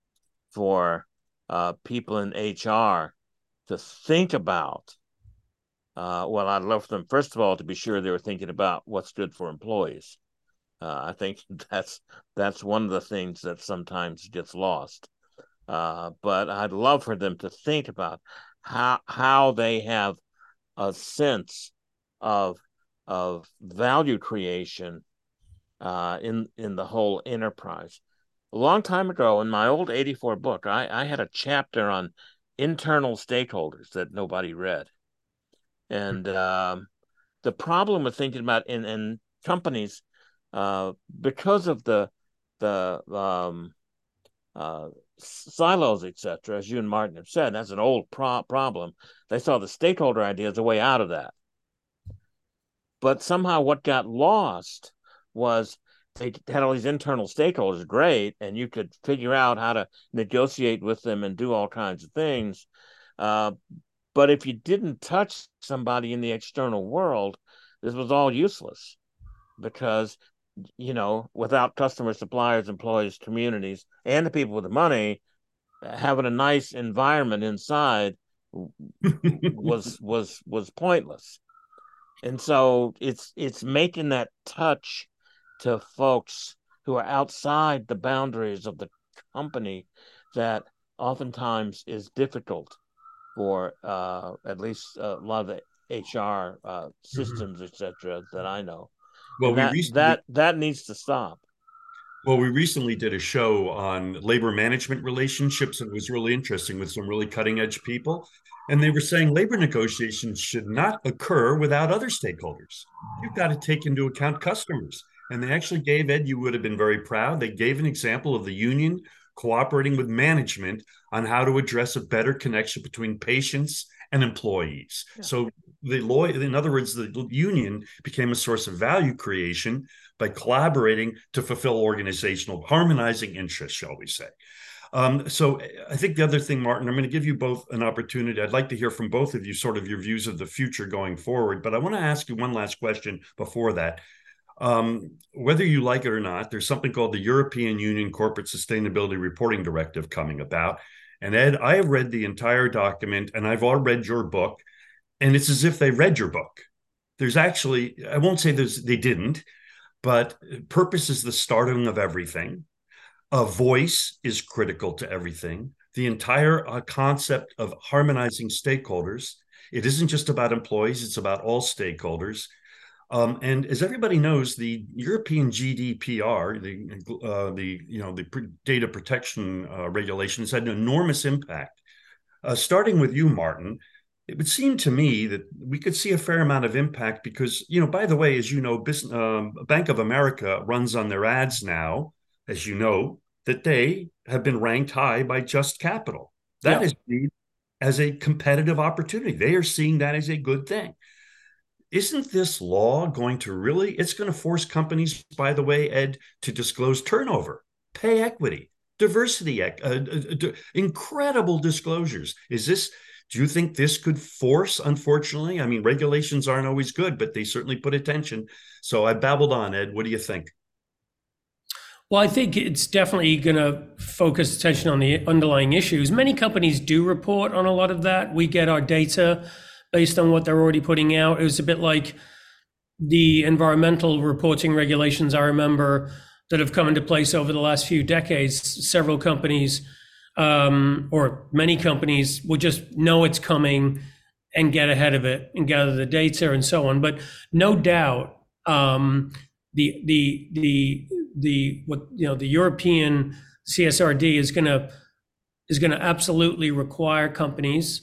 for uh, people in H R to think about Uh, well, I'd love for them, first of all, to be sure they were thinking about what's good for employees. Uh, I think that's that's one of the things that sometimes gets lost. Uh, but I'd love for them to think about how how they have a sense of of value creation uh, in in the whole enterprise. A long time ago, in my old eighty-four book, I, I had a chapter on internal stakeholders that nobody read. And um, the problem with thinking about in, in companies, uh, because of the the um, uh, silos, et cetera, as you and Martin have said, that's an old pro- problem. They saw the stakeholder idea as a way out of that. But somehow what got lost was they had all these internal stakeholders, great, and you could figure out how to negotiate with them and do all kinds of things. Uh, But if you didn't touch somebody in the external world, this was all useless because, you know, without customers, suppliers, employees, communities, and the people with the money, having a nice environment inside was was was pointless. And so it's it's making that touch to folks who are outside the boundaries of the company that oftentimes is difficult for uh, at least a lot of the H R uh, systems, mm-hmm. et cetera, that I know. Well, and we that, recently, that that needs to stop. Well, we recently did a show on labor management relationships, and it was really interesting with some really cutting edge people. And they were saying labor negotiations should not occur without other stakeholders. You've got to take into account customers. And they actually gave, Ed, you would have been very proud. They gave an example of the union cooperating with management on how to address a better connection between patients and employees. Yeah. So the law, in other words, the union became a source of value creation by collaborating to fulfill organizational harmonizing interests, shall we say. Um, so I think the other thing, Martin, I'm going to give you both an opportunity. I'd like to hear from both of you sort of your views of the future going forward, but I want to ask you one last question before that. Um, whether you like it or not, there's something called the European Union Corporate Sustainability Reporting Directive coming about. And Ed, I have read the entire document, and I've all read your book, and it's as if they read your book. There's actually, I won't say there's, they didn't, but purpose is the starting of everything. A voice is critical to everything. The entire uh, concept of harmonizing stakeholders. It isn't just about employees, it's about all stakeholders. Um, and as everybody knows, the European G D P R, the uh, the you know the data protection uh, regulations, had an enormous impact. Uh, starting with you, Martin, it would seem to me that we could see a fair amount of impact because, you know, by the way, as you know, business, um, Bank of America runs on their ads now, as you know, that they have been ranked high by Just Capital. That yeah. is seen as a competitive opportunity. They are seeing that as a good thing. Isn't this law going to really, it's going to force companies, by the way, Ed, to disclose turnover, pay equity, diversity, uh, uh, uh, incredible disclosures. Is this, do you think this could force, unfortunately? I mean, regulations aren't always good, but they certainly put attention. So I babbled on, Ed. What do you think? Well, I think it's definitely going to focus attention on the underlying issues. Many companies do report on a lot of that. We get our data based on what they're already putting out. It was a bit like the environmental reporting regulations I remember that have come into place over the last few decades. Several companies, um, or many companies, will just know it's coming and get ahead of it and gather the data and so on. But no doubt, um, the the the the what you know the European C S R D is going to is going to absolutely require companies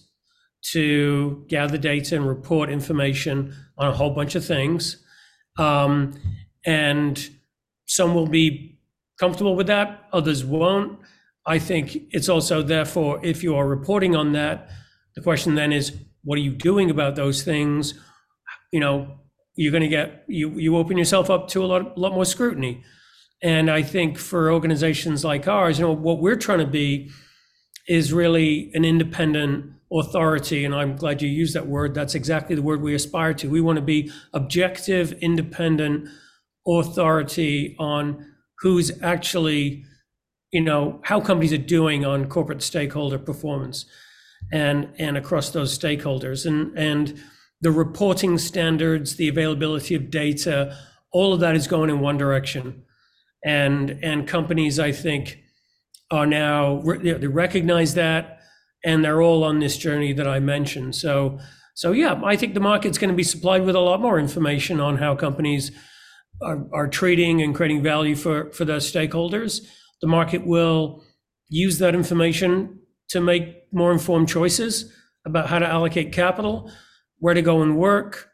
to gather data and report information on a whole bunch of things. Um, and some will be comfortable with that, others won't. I think it's also therefore, if you are reporting on that, the question then is, what are you doing about those things? You know, you're going to get, you you open yourself up to a lot, lot more scrutiny. And I think for organizations like ours, you know, what we're trying to be is really an independent authority, and I'm glad you used that word. That's exactly the word we aspire to. We want to be objective, independent authority on who's actually, you know, how companies are doing on corporate stakeholder performance and and across those stakeholders. And and the reporting standards, the availability of data, all of that is going in one direction. And and companies, I think, are now, they recognize that, and they're all on this journey that I mentioned. So, so yeah, I think the market's going to be supplied with a lot more information on how companies are, are treating and creating value for, for their stakeholders. The market will use that information to make more informed choices about how to allocate capital, where to go and work,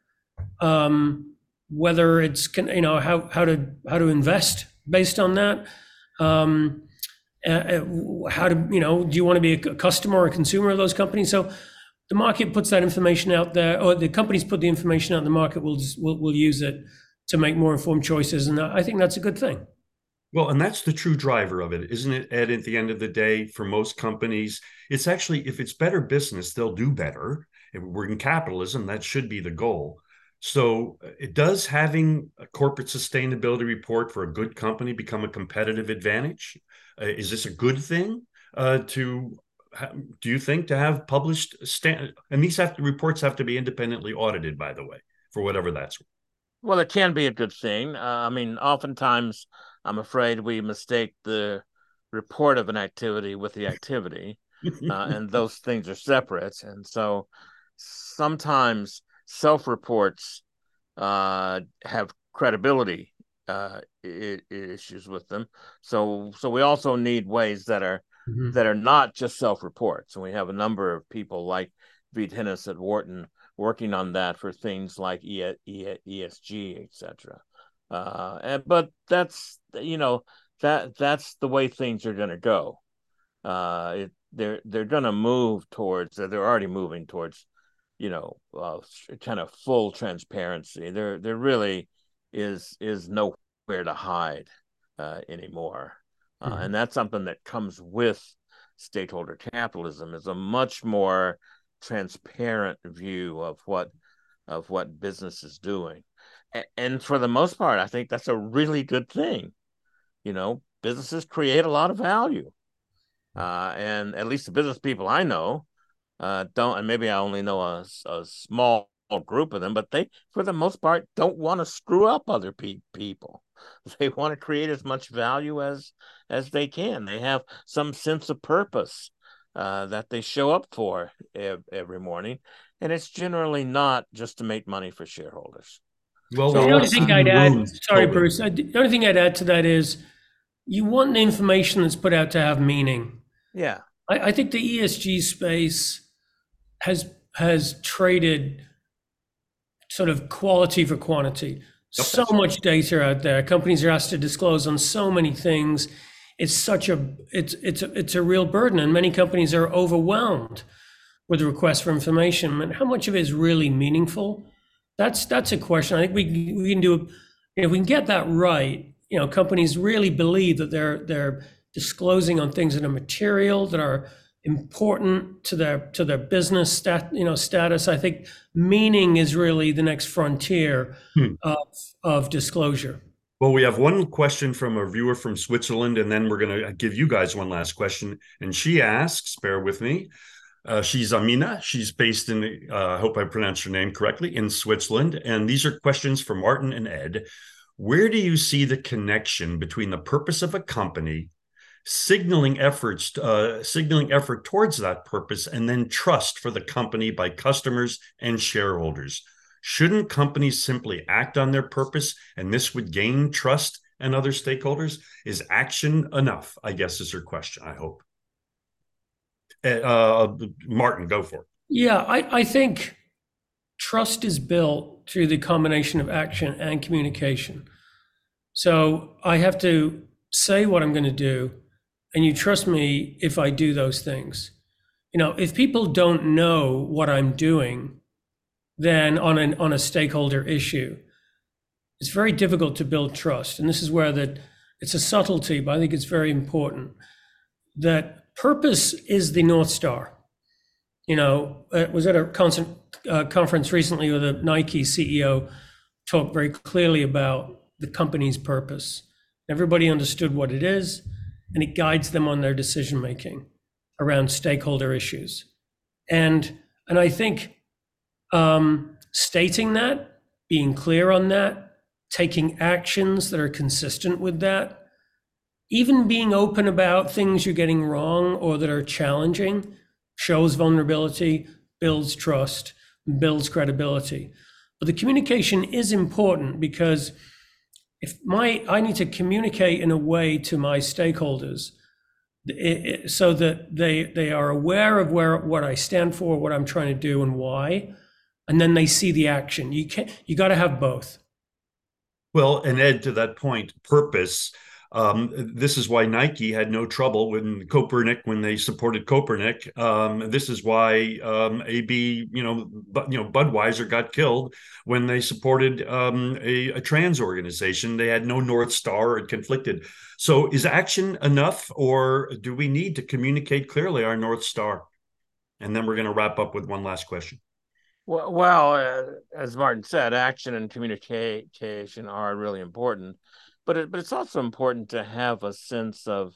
um, whether it's, you know, how, how to, how to invest based on that. Um, Uh, how to, you know, do you want to be a customer or a consumer of those companies? So the market puts that information out there, or the companies put the information out, the market will, just, will, will use it to make more informed choices. And I think that's a good thing. Well, and that's the true driver of it, isn't it, Ed? At the end of the day, for most companies, it's actually, if it's better business, they'll do better. If we're in capitalism, that should be the goal. So it does having a corporate sustainability report for a good company become a competitive advantage? Uh, is this a good thing uh, to, ha- do you think, to have published, stand- and these have to, reports have to be independently audited, by the way, for whatever that's worth. Well, it can be a good thing. Uh, I mean, oftentimes I'm afraid we mistake the report of an activity with the activity, uh, and those things are separate. And so sometimes self-reports uh, have credibility uh, I- issues with them. So so we also need ways that are mm-hmm. that are not just self-reports. And we have a number of people like Veet Hinnis at Wharton working on that for things like e- e- E S G, et cetera. Uh, and, but that's, you know, that that's the way things are going to go. Uh, it, they're they're going to move towards. They're already moving towards, you know, uh, kind of full transparency. There there really is is nowhere to hide uh, anymore, uh, mm-hmm. and that's something that comes with stakeholder capitalism. Is a much more transparent view of what of what business is doing. And for the most part, I think that's a really good thing. You know, businesses create a lot of value. Uh, and at least the business people I know uh, don't, and maybe I only know a, a small group of them, but they, for the most part, don't want to screw up other pe- people. They want to create as much value as as they can. They have some sense of purpose uh, that they show up for ev- every morning. And it's generally not just to make money for shareholders. Well, so the only thing I'd add, sorry, Bruce, I, the only thing I'd add to that is you want the information that's put out to have meaning. Yeah. I, I think the E S G space has has traded sort of quality for quantity. Yep, so much right. data out there. Companies are asked to disclose on so many things. It's such a it's it's a, it's a real burden, and many companies are overwhelmed with requests for information. And how much of it is really meaningful? That's that's a question. I think we we can do. If we can get that right, you know, companies really believe that they're they're disclosing on things that are material, that are important to their to their business stat, you know, status. I think meaning is really the next frontier hmm. of of disclosure. Well, we have one question from a viewer from Switzerland, and then we're going to give you guys one last question. And she asks, bear with me. Uh, she's Amina. She's based in, uh, I hope I pronounced her name correctly, in Switzerland. And these are questions for Martin and Ed. Where do you see the connection between the purpose of a company, signaling efforts, uh, signaling effort towards that purpose, and then trust for the company by customers and shareholders? Shouldn't companies simply act on their purpose, and this would gain trust and other stakeholders? Is action enough? I guess is her question, I hope. Uh, Martin, go for it. Yeah, I, I think trust is built through the combination of action and communication. So I have to say what I'm going to do, and you trust me if I do those things. You know, if people don't know what I'm doing, then on an on a stakeholder issue, it's very difficult to build trust. And this is where that it's a subtlety, but I think it's very important that purpose is the North Star. You know, I was at a concert, uh, conference recently with a Nike C E O, talked very clearly about the company's purpose. Everybody understood what it is, and it guides them on their decision making around stakeholder issues. And and I think um, stating that, being clear on that, taking actions that are consistent with that, even being open about things you're getting wrong or that are challenging, shows vulnerability, builds trust, builds credibility. But the communication is important because if my I need to communicate in a way to my stakeholders it, it, so that they they are aware of where what I stand for, what I'm trying to do, and why, and then they see the action. You can't. You got to have both. Well, and Ed, to that point, purpose. Um, this is why Nike had no trouble when Copernic, when they supported Copernic. Um, this is why um, A B, you know, but, you know, Budweiser got killed when they supported um, a, a trans organization. They had no North Star. It conflicted. So, is action enough, or do we need to communicate clearly our North Star? And then we're going to wrap up with one last question. Well, well uh, as Martin said, action and communication are really important. But it, but it's also important to have a sense of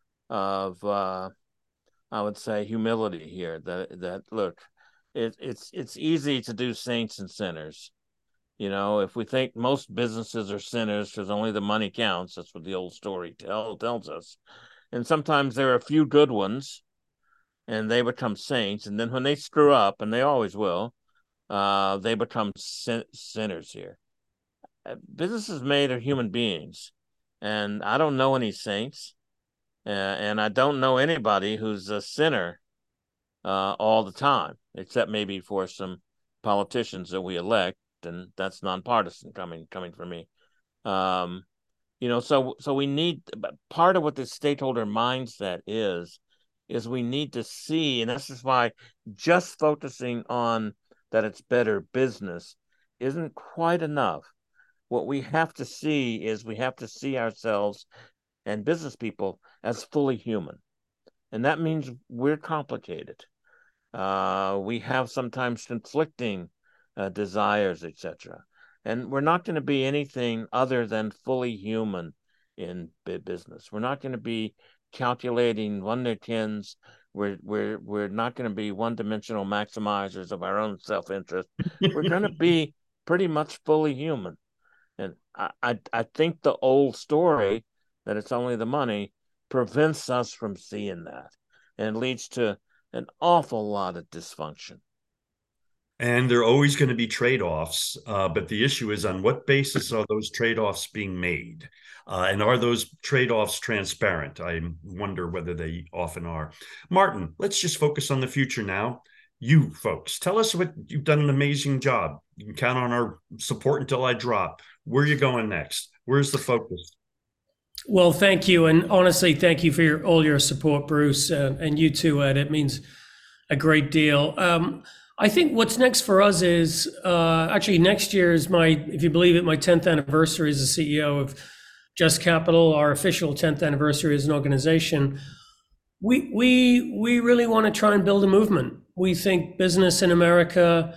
of uh, I would say humility here. That that look, it, it's it's easy to do saints and sinners. You know, if we think most businesses are sinners because only the money counts, that's what the old story tell, tells us. and sometimes there are a few good ones, and they become saints. And then when they screw up, and they always will, uh, they become sin- sinners here. Business is made of human beings, and I don't know any saints, uh, and I don't know anybody who's a sinner uh, all the time, except maybe for some politicians that we elect, and that's nonpartisan coming coming from me. Um, you know, so so we need part of what the stakeholder mindset is is we need to see, and this is why just focusing on that it's better business isn't quite enough. What we have to see is we have to see ourselves and business people as fully human, and that means we're complicated. Uh, we have sometimes conflicting uh, desires, et cetera. And we're not going to be anything other than fully human in business. We're not going to be calculating wunderkinds. We're we're we're not going to be one-dimensional maximizers of our own self-interest. We're going to be pretty much fully human. And I, I I think the old story that it's only the money prevents us from seeing that, and leads to an awful lot of dysfunction. And there are always going to be trade-offs, uh, but the issue is on what basis are those trade-offs being made? Uh, and are those trade-offs transparent? I wonder whether they often are. Martin, let's just focus on the future now. You folks, tell us what you've done an amazing job. You can count on our support until I drop. Where are you going next? Where's the focus? Well, thank you. And honestly, thank you for your, all your support, Bruce, uh, and you too, Ed. It means a great deal. Um, I think what's next for us is uh, actually next year is my, if you believe it, my tenth anniversary as the C E O of Just Capital, our official tenth anniversary as an organization. We, we, we really want to try and build a movement. We think business in America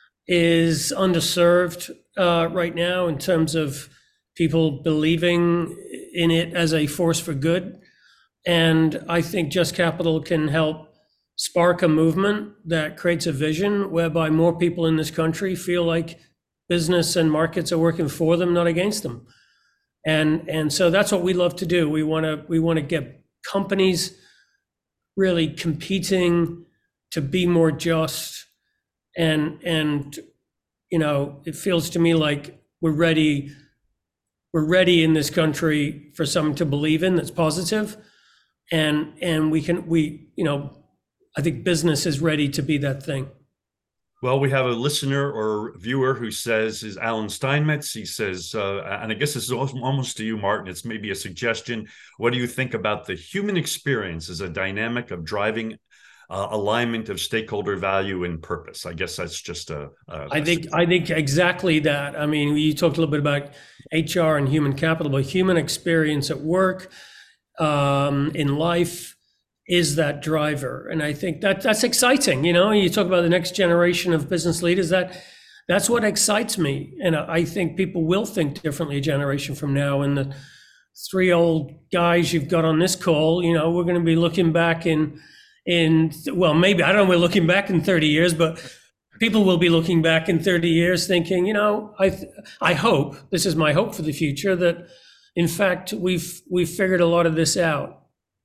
is underserved uh, right now in terms of people believing in it as a force for good. And I think Just Capital can help spark a movement that creates a vision whereby more people in this country feel like business and markets are working for them, not against them. And, and so that's what we love to do. We want to, we want to get companies really competing to be more just. And, and, you know, it feels to me like we're ready, we're ready in this country for something to believe in that's positive. And, and we can, we, you know, I think business is ready to be that thing. Well, we have a listener or viewer who says, is Alan Steinmetz. He says, uh, and I guess this is almost to you, Martin. It's maybe a suggestion. What do you think about the human experience as a dynamic of driving uh, alignment of stakeholder value and purpose? I guess that's just a. a I a think I think exactly that. I mean, you talked a little bit about H R and human capital, but human experience at work, um, in life, is that driver. And I think that that's exciting. You know, you talk about the next generation of business leaders, that that's what excites me. And I think people will think differently a generation from now. And the three old guys you've got on this call, you know, we're going to be looking back in, in, well, maybe, I don't know, we're looking back in thirty years, but people will be looking back in thirty years thinking, you know, I, I hope, this is my hope for the future, that in fact, we've, we've figured a lot of this out.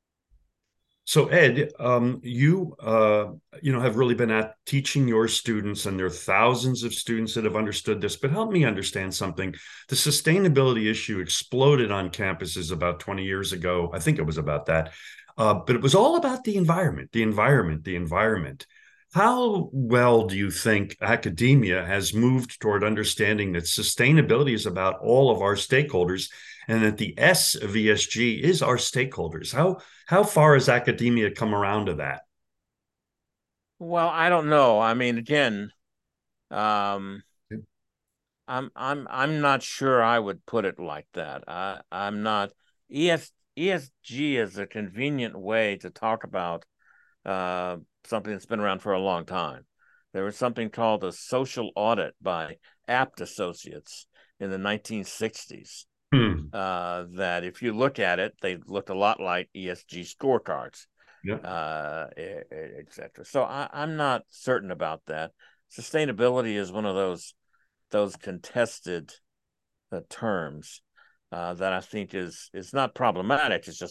So Ed, um, you uh, you know have really been at teaching your students, and there are thousands of students that have understood this. But help me understand something. The sustainability issue exploded on campuses about twenty years ago. I think it was about that, uh, but it was all about the environment, the environment, the environment. How well do you think academia has moved toward understanding that sustainability is about all of our stakeholders, and that the S of E S G is our stakeholders? How how far has academia come around to that? Well, I don't know. I mean, again, um, I'm I'm I'm not sure I would put it like that. I I'm not. E S, E S G is a convenient way to talk about uh, something that's been around for a long time. There was something called a social audit by Apt Associates in the nineteen sixties. Hmm. Uh, that if you look at it, they looked a lot like E S G scorecards, yeah. uh, et cetera. So I, I'm not certain about that. Sustainability is one of those those contested uh, terms uh, that I think is is not problematic. It's just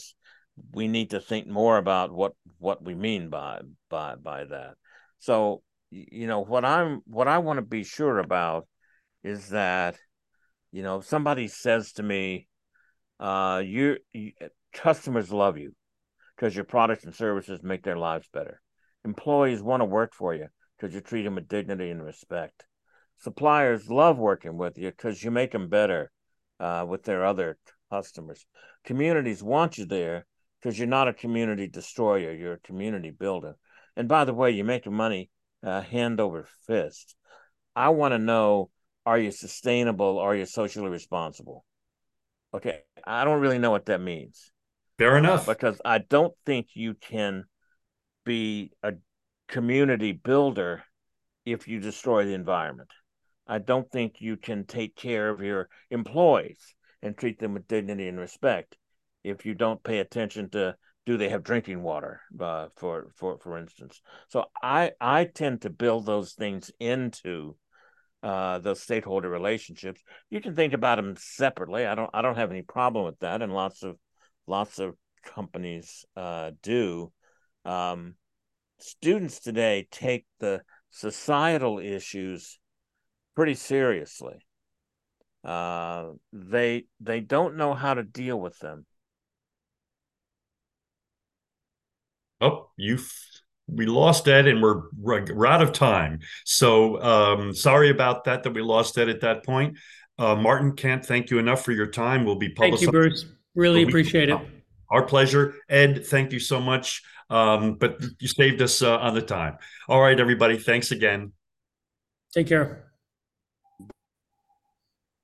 we need to think more about what what we mean by by by that. So, you know, what I'm what I want to be sure about is that, you know, if somebody says to me, uh, you, you customers love you because your products and services make their lives better. Employees want to work for you because you treat them with dignity and respect. Suppliers love working with you because you make them better uh, with their other customers. Communities want you there because you're not a community destroyer, you're a community builder. And by the way, you're making money uh, hand over fist. I want to know, are you sustainable? Are you socially responsible? Okay, I don't really know what that means. Fair enough. Uh, because I don't think you can be a community builder if you destroy the environment. I don't think you can take care of your employees and treat them with dignity and respect if you don't pay attention to, do they have drinking water, uh, for for for instance. So I I tend to build those things into uh, those stakeholder relationships. You can think about them separately. I don't I don't have any problem with that, and lots of lots of companies uh, do. Um, students today take the societal issues pretty seriously. Uh, they they don't know how to deal with them. Oh, you we lost Ed, and we're, we're out of time. So um, sorry about that, that we lost Ed at that point. Uh, Martin, can't thank you enough for your time. We'll be Thank you, publicizing. Bruce. Really appreciate it. Our pleasure. Ed, thank you so much. Um, but you saved us uh, on the time. All right, everybody. Thanks again. Take care.